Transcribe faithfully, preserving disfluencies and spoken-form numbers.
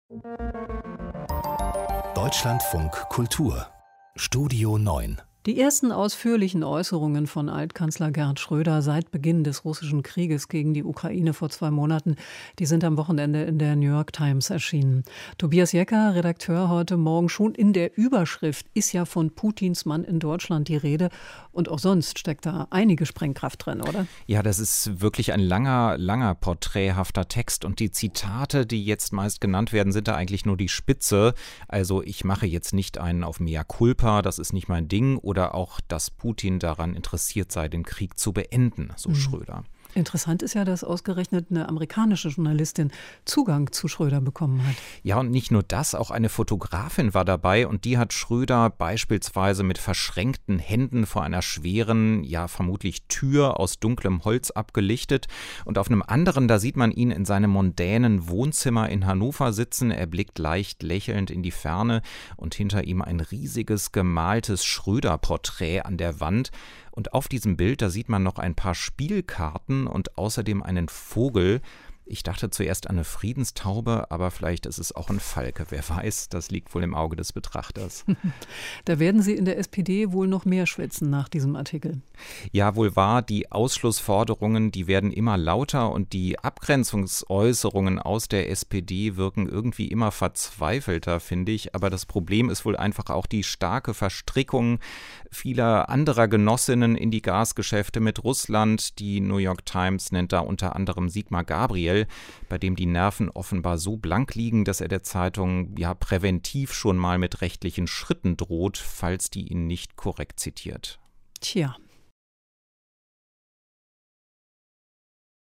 Deutschlandfunk Kultur Studio neun. Die ersten ausführlichen Äußerungen von Altkanzler Gerhard Schröder seit Beginn des russischen Krieges gegen die Ukraine vor zwei Monaten, die sind am Wochenende in der New York Times erschienen. Tobias Jecker, Redakteur heute Morgen, schon in der Überschrift ist ja von Putins Mann in Deutschland die Rede. Und auch sonst steckt da einige Sprengkraft drin, oder? Ja, das ist wirklich ein langer, langer porträthafter Text. Und die Zitate, die jetzt meist genannt werden, sind da eigentlich nur die Spitze. Also ich mache jetzt nicht einen auf Mea culpa, das ist nicht mein Ding. Oder auch, dass Putin daran interessiert sei, den Krieg zu beenden, so mhm. Schröder. Interessant ist ja, dass ausgerechnet eine amerikanische Journalistin Zugang zu Schröder bekommen hat. Ja, und nicht nur das, auch eine Fotografin war dabei und die hat Schröder beispielsweise mit verschränkten Händen vor einer schweren, ja vermutlich Tür aus dunklem Holz abgelichtet. Und auf einem anderen, da sieht man ihn in seinem mondänen Wohnzimmer in Hannover sitzen. Er blickt leicht lächelnd in die Ferne und hinter ihm ein riesiges gemaltes Schröder-Porträt an der Wand. Und auf diesem Bild, da sieht man noch ein paar Spielkarten und außerdem einen Vogel. Ich dachte zuerst an eine Friedenstaube, aber vielleicht ist es auch ein Falke. Wer weiß, das liegt wohl im Auge des Betrachters. Da werden Sie in der S P D wohl noch mehr schwitzen nach diesem Artikel. Ja, wohl wahr. Die Ausschlussforderungen, die werden immer lauter und die Abgrenzungsäußerungen aus der S P D wirken irgendwie immer verzweifelter, finde ich. Aber das Problem ist wohl einfach auch die starke Verstrickung vieler anderer Genossinnen in die Gasgeschäfte mit Russland. Die New York Times nennt da unter anderem Sigmar Gabriel, bei dem die Nerven offenbar so blank liegen, dass er der Zeitung ja präventiv schon mal mit rechtlichen Schritten droht, falls die ihn nicht korrekt zitiert. Tja.